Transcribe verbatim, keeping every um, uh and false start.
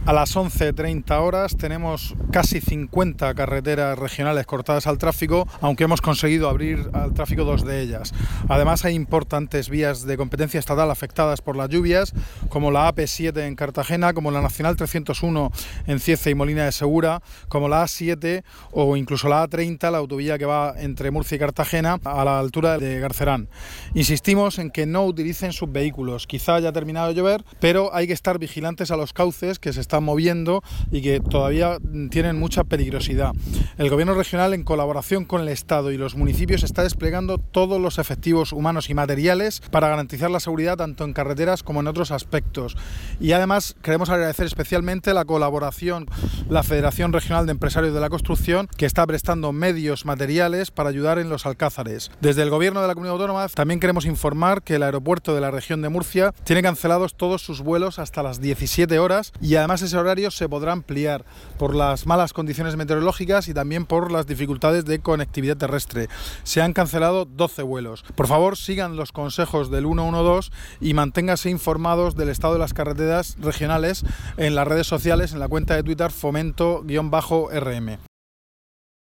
A las once treinta horas tenemos casi cincuenta carreteras regionales cortadas al tráfico, aunque hemos conseguido abrir al tráfico dos de ellas. Además hay importantes vías de competencia estatal afectadas por las lluvias, como la A P siete en Cartagena, como la Nacional trescientos uno en Cieza y Molina de Segura, como la A siete o incluso la A treinta, la autovía que va entre Murcia y Cartagena a la altura de Garcerán. Insistimos en que no utilicen sus vehículos. Quizá haya terminado de llover, pero hay que estar vigilantes a los cauces que se están moviendo y que todavía tienen mucha peligrosidad. El Gobierno regional, en colaboración con el Estado y los municipios, está desplegando todos los efectivos humanos y materiales para garantizar la seguridad tanto en carreteras como en otros aspectos. Y además queremos agradecer especialmente la colaboración la Federación Regional de Empresarios de la Construcción, que está prestando medios materiales para ayudar en los alcázares. Desde el Gobierno de la Comunidad Autónoma también queremos informar que el aeropuerto de la región de Murcia tiene cancelados todos sus vuelos hasta las diecisiete horas y además ese horario se podrá ampliar por las malas condiciones meteorológicas y también por las dificultades de conectividad terrestre. Se han cancelado doce vuelos. Por favor, sigan los consejos del ciento doce y manténganse informados del estado de las carreteras regionales en las redes sociales, en la cuenta de Twitter fomento guión bajo R M.